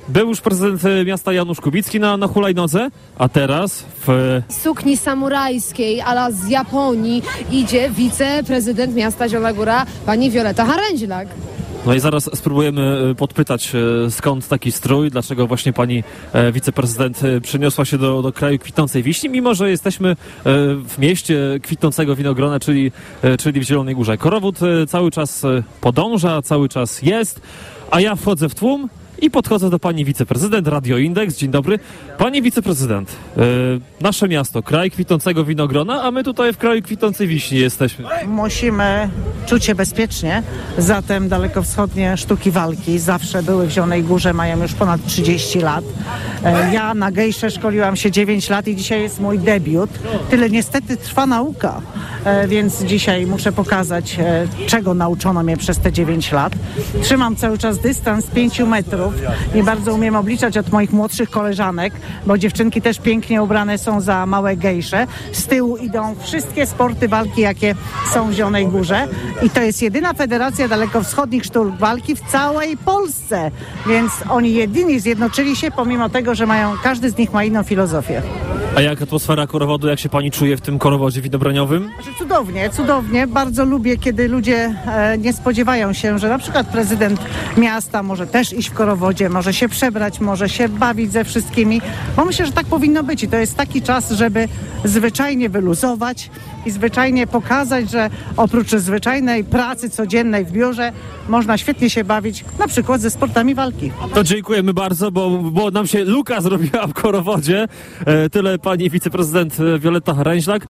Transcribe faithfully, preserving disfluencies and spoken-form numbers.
Był już prezydent miasta Janusz Kubicki na, na hulajnodze, a teraz w sukni samurajskiej a la z Japonii idzie wiceprezydent miasta Zielona Góra, pani Wioletta Haręźlak. No i zaraz spróbujemy podpytać, skąd taki strój, dlaczego właśnie pani wiceprezydent przeniosła się do, do kraju kwitnącej wiśni, mimo że jesteśmy w mieście kwitnącego winogrona, czyli, czyli w Zielonej Górze. Korowód cały czas podąża, cały czas jest, a ja wchodzę w tłum i podchodzę do pani wiceprezydent, Radio Indeks. Dzień dobry. Pani wiceprezydent, yy, nasze miasto, kraj kwitnącego winogrona, a my tutaj w kraju kwitnącej wiśni jesteśmy. Musimy czuć się bezpiecznie, zatem dalekowschodnie sztuki walki zawsze były w Zielonej Górze, mają już ponad trzydzieści lat. E, ja na gejsze szkoliłam się dziewięć lat i dzisiaj jest mój debiut. Tyle niestety trwa nauka, e, więc dzisiaj muszę pokazać, e, czego nauczono mnie przez te dziewięć lat. Trzymam cały czas dystans pięciu metrów. Nie bardzo umiem obliczać od moich młodszych koleżanek, bo dziewczynki też pięknie ubrane są za małe gejsze. Z tyłu idą wszystkie sporty walki, jakie są w Zielonej Górze. I to jest jedyna federacja dalekowschodnich sztuk walki w całej Polsce. Więc oni jedyni zjednoczyli się, pomimo tego, że mają, każdy z nich ma inną filozofię. A jak atmosfera korowodu, jak się pani czuje w tym korowodzie winobraniowym? Cudownie, cudownie. Bardzo lubię, kiedy ludzie e, nie spodziewają się, że na przykład prezydent miasta może też iść w korowodzie, może się przebrać, może się bawić ze wszystkimi, bo myślę, że tak powinno być i to jest taki czas, żeby zwyczajnie wyluzować i zwyczajnie pokazać, że oprócz zwyczajnej pracy codziennej w biurze można świetnie się bawić, na przykład ze sportami walki. To dziękujemy bardzo, bo, bo nam się luka zrobiła w korowodzie. E, tyle pani wiceprezydent Wioletta Haręźlak.